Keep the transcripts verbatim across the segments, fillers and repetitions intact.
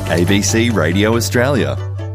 A B C Radio Australia.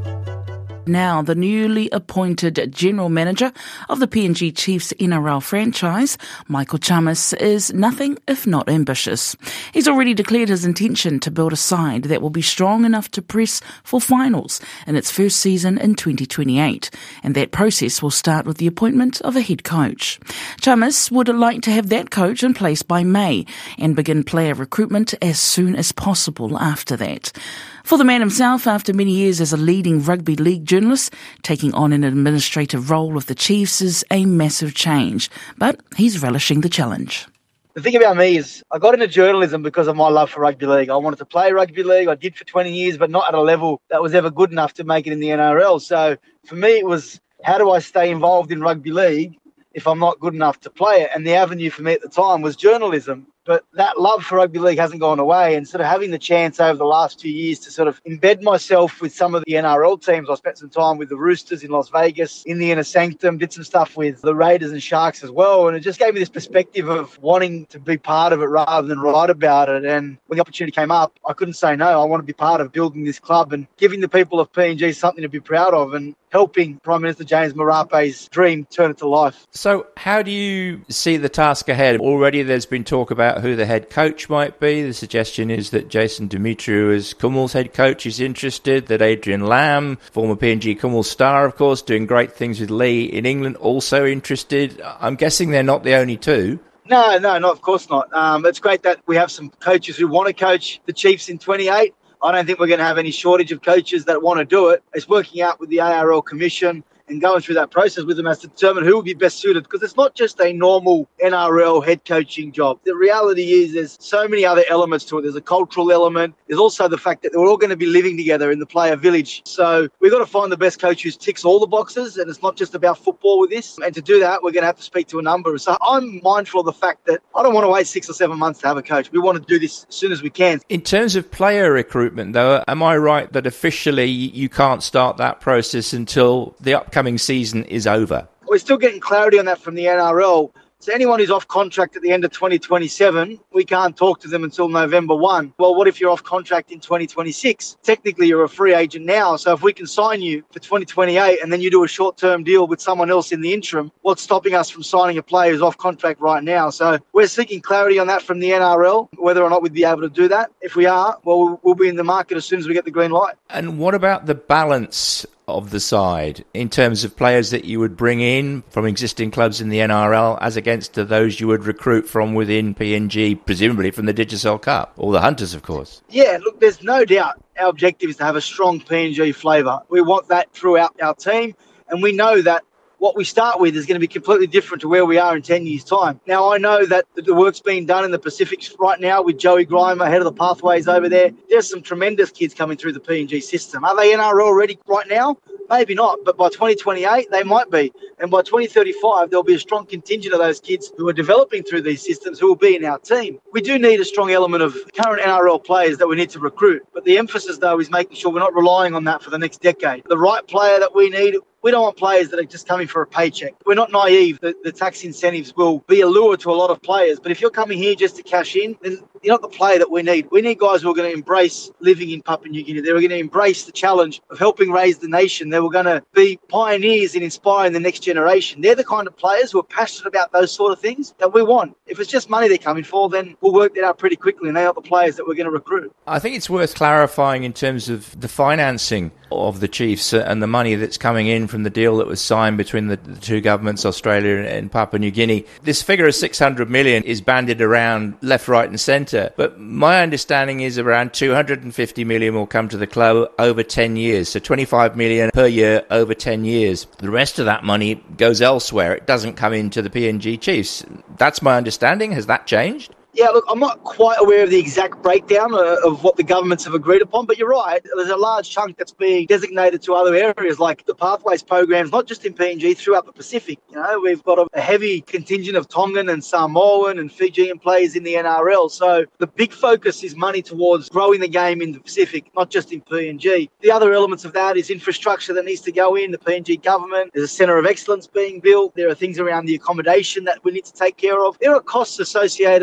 Now, the newly appointed General Manager of the P N G Chiefs N R L franchise, Michael Chammas, is nothing if not ambitious. He's already declared his intention to build a side that will be strong enough to press for finals in its first season in twenty twenty-eight, and that process will start with the appointment of a head coach. Chammas would like to have that coach in place by May and begin player recruitment as soon as possible after that. For the man himself, after many years as a leading rugby league journalist, taking on an administrative role with the Chiefs is a massive change, but he's relishing the challenge. The thing about me is I got into journalism because of my love for rugby league. I wanted to play rugby league. I did for twenty years, but not at a level that was ever good enough to make it in the N R L. So for me, it was, how do I stay involved in rugby league if I'm not good enough to play it? And the avenue for me at the time was journalism. But that love for rugby league hasn't gone away, and sort of having the chance over the last few years to sort of embed myself with some of the N R L teams. I spent some time with the Roosters in Las Vegas, in the Inner Sanctum, did some stuff with the Raiders and Sharks as well, and it just gave me this perspective of wanting to be part of it rather than write about it. And when the opportunity came up, I couldn't say no. I want to be part of building this club and giving the people of P N G something to be proud of, and helping Prime Minister James Marape's dream turn it to life. So how do you see the task ahead? Already there's been talk about who the head coach might be. The suggestion is that Jason Demetriou, as Cummel's head coach, is interested, that Adrian Lamb, former P N G Cummel star, of course, doing great things with Lee in England, also interested. I'm guessing they're not the only two. No, no, no, of course not. Um, it's great that we have some coaches who want to coach the Chiefs in twenty-eight. I don't think we're going to have any shortage of coaches that want to do it. It's working out with the A R L Commission and going through that process with them as to determine who would be best suited, because it's not just a normal N R L head coaching job. The reality is there's so many other elements to it. There's a cultural element. There's also the fact that we're all going to be living together in the player village. So we've got to find the best coach who ticks all the boxes, and it's not just about football with this. And to do that, we're going to have to speak to a number. So I'm mindful of the fact that I don't want to wait six or seven months to have a coach. We want to do this as soon as we can. In terms of player recruitment, though, am I right that officially you can't start that process until the upcoming season is over? We're still getting clarity on that from the N R L. So anyone who's off contract at the end of twenty twenty-seven, we can't talk to them until November first. Well, what if you're off contract in twenty twenty-six? Technically, you're a free agent now. So if we can sign you for twenty twenty-eight and then you do a short-term deal with someone else in the interim, what's stopping us from signing a player who's off contract right now? So we're seeking clarity on that from the N R L, whether or not we'd be able to do that. If we are, well, we'll be in the market as soon as we get the green light. And what about the balance of the side in terms of players that you would bring in from existing clubs in the N R L as against to those you would recruit from within P N G, presumably from the Digicel Cup, or the Hunters, of course? Yeah, look, there's no doubt our objective is to have a strong P N G flavour. We want that throughout our team, and we know that what we start with is going to be completely different to where we are in ten years' time. Now, I know that the work's being done in the Pacific right now with Joey Grima, head of the pathways over there. There's some tremendous kids coming through the P N G system. Are they N R L ready right now? Maybe not, but by twenty twenty-eight, they might be. And by twenty thirty-five, there'll be a strong contingent of those kids who are developing through these systems who will be in our team. We do need a strong element of current N R L players that we need to recruit. But the emphasis, though, is making sure we're not relying on that for the next decade. The right player that we need, we don't want players that are just coming for a paycheck. We're not naive. The, the tax incentives will be a lure to a lot of players. But if you're coming here just to cash in, then you're not the player that we need. We need guys who are going to embrace living in Papua New Guinea. They're going to embrace the challenge of helping raise the nation. They were going to be pioneers in inspiring the next generation. They're the kind of players who are passionate about those sort of things that we want. If it's just money they're coming for, then we'll work that out pretty quickly, and they're not the players that we're going to recruit. I think it's worth clarifying in terms of the financing of the Chiefs and the money that's coming in from the deal that was signed between the, the two governments, Australia and Papua New Guinea. This figure of six hundred million is bandied around left, right and centre, but my understanding is around two hundred fifty million will come to the club over ten years, so twenty-five million per year over ten years. The rest of that money goes elsewhere. It doesn't come into the P N G Chiefs. That's my understanding. Has that changed? Yeah, look, I'm not quite aware of the exact breakdown uh, of what the governments have agreed upon, but you're right. There's a large chunk that's being designated to other areas, like the Pathways programs, not just in P N G, throughout the Pacific. You know, we've got a, a heavy contingent of Tongan and Samoan and Fijian players in the N R L. So the big focus is money towards growing the game in the Pacific, not just in P N G. The other elements of that is infrastructure that needs to go in, the P N G government. There's a centre of excellence being built. There are things around the accommodation that we need to take care of. There are costs associated with this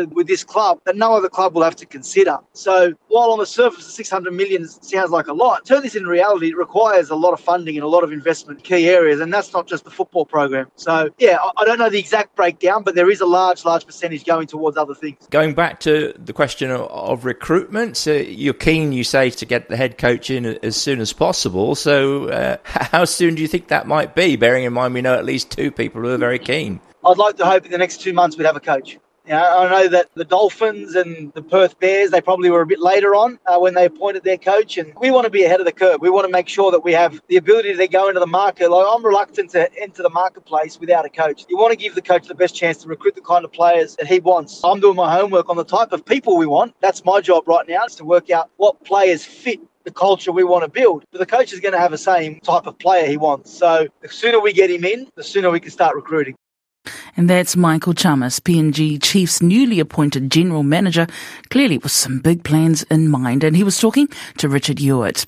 this club that no other club will have to consider. So while on the surface the six hundred million sounds like a lot, turn this in reality, it requires a lot of funding and a lot of investment in key areas, and that's not just the football program. So yeah, I don't know the exact breakdown, but there is a large, large percentage going towards other things. Going back to the question of, of recruitment, so you're keen, you say, to get the head coach in as soon as possible. So uh, how soon do you think that might be, bearing in mind we know at least two people who are very keen? I'd like to hope in the next two months we'd have a coach. You know, I know that the Dolphins and the Perth Bears, they probably were a bit later on uh, when they appointed their coach, and we want to be ahead of the curve. We want to make sure that we have the ability to go into the market. Like, I'm reluctant to enter the marketplace without a coach. You want to give the coach the best chance to recruit the kind of players that he wants. I'm doing my homework on the type of people we want. That's my job right now, is to work out what players fit the culture we want to build. But the coach is going to have the same type of player he wants. So the sooner we get him in, the sooner we can start recruiting. And that's Michael Chalmers, P N G Chiefs' newly appointed general manager, clearly with some big plans in mind. And he was talking to Richard Hewitt.